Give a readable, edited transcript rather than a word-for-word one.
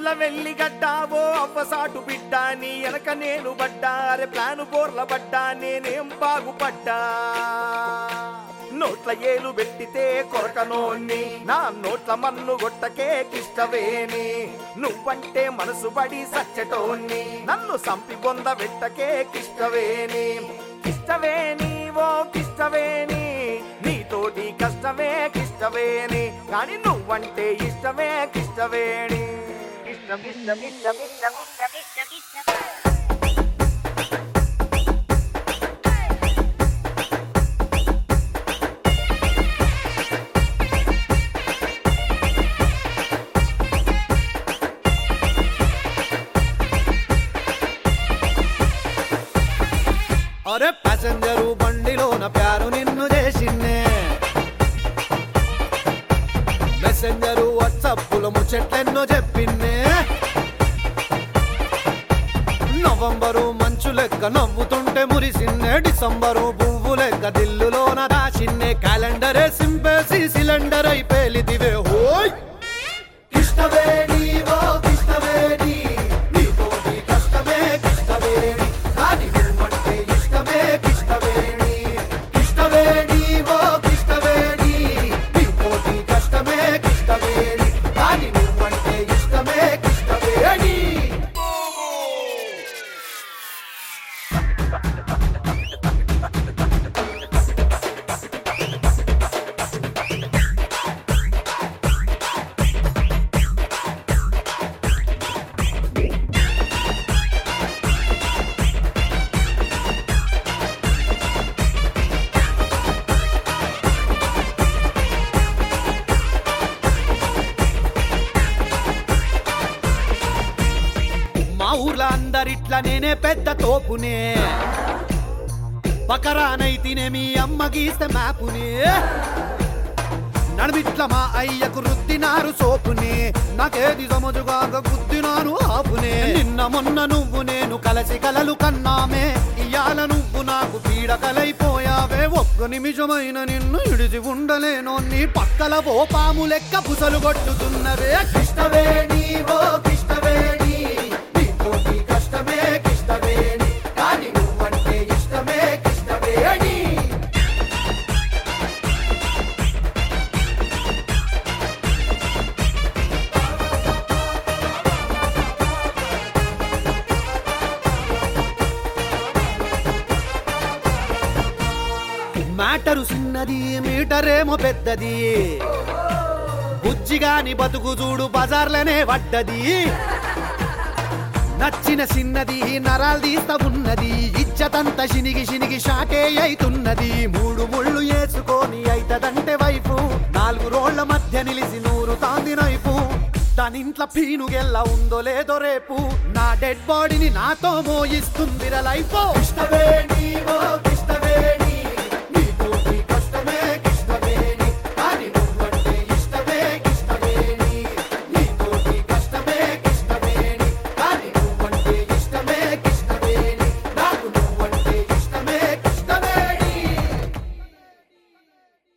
నల్ల వెల్లిగడ్డావో అవ్వసాటు బిడ్డా నీ ఎనక నేను బడ్డా అరే ప్లాను బోర్ల బడ్డా నేనేం బాగుపడ్డా నోట్ల ఏలు పెట్టితే కొరకనోన్ని నా నోట్ల మన్ను గొట్టకే కిష్టవేని నువ్వంటే మనసు పడి సచ్చటోన్ని నన్ను సంపి బొంద వెట్టకే కిష్టవేని కిష్టవేని ఓ కిష్టవేని నీతోటి కష్టమే కిష్టవేని కానీ నువ్వంటే ఇష్టమే కిష్టవేని ఇష్టం ఇష్టం ఇష్టం ఇష్టం ఇష్టం ఇష్టం ఇష్టం అరే ప్యాసెంజరు బండిలోన ప్యారు నిన్ను చేసిందే మెసెంజరు వాట్సాప్లో ముచ్చట్లెన్నో చెప్పిందే నవంబరు మంచు లెక్క నవ్వుతుంటే మురిసిందే డిసెంబరు పువ్వు లెక్క దిల్లులోన దాచిందే క్యాలెండరే సింపేసి సిలిండర్ అయి పేలిదివే హోయ్ కిష్టవేణి ఓ కిష్టవేణి నీతోటి కష్టమే కిష్టవేణి కానీ నువ్వంటే ఇష్టమే కిష్టవేణి కిష్టవేణి ఓ కిష్టవేణి నీతోటి కష్టమే కిష్టవేణి కానీ నువ్వంటే ఇష్టమే కిష్టవేణి మా ఊర్లో అందరిట్లా నేనే పెద్ద తోపునే బకరానైతేనే మీ అమ్మ గీస్తే మ్యాపునే నడిమిట్ల మా అయ్యకు రుద్దినారు సోపునే నాకేది సమజుగాక గుద్దినాను ఆపునే నిన్న మొన్న నువ్వు నేను కలిసి కలలు కన్నామే ఇయాల నువ్వు నాకు పీడకలైపోయావే ఒక్క నిమిషమైన నిన్ను ఇడిచి ఉండలేను నీ పక్కల ఓ పాము లెక్క పుసలు కొట్టుతున్నవే కిష్టవేణి ఓ కిష్టవేణి నీతోటి కష్టమే కిష్టవేణి కానీ నువ్వంటే ఇష్టమే కిష్టవేణి మ్యాటరు చిన్నది మీటరేమో పెద్దది బుజ్జిగాని బతుకు చూడు బజార్లనే పడ్డది నచ్చిన చిన్నది నరాలు తీస్తా ఉన్నది ఇచ్చతంత శినిగి శినిగి షాకే అయితున్నది మూడు ముళ్ళు వేసుకొని అయితదంటే వైపు 4 రోళ్ల మధ్య నిలిసి నూరు తాంది నైపు తనింట్ల పీనుగెల్లా ఉందో లేదో రేపు నా డెడ్ బాడీని నాతో మోయిస్తుందిర లైఫ్ ఇష్టవేణి ఓ ఇష్టవేణి